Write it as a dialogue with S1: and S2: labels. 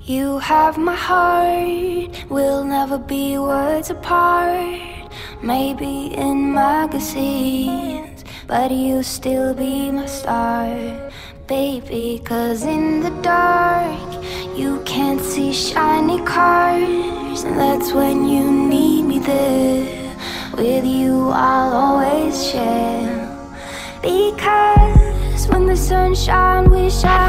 S1: You have my heart, we'll never be words apart. Maybe in magazines, but you'll still be my star, baby. Cause in the dark, you can't see shiny cars, and that's when you need me there. With you I'll always share, because when the sunshine we shine.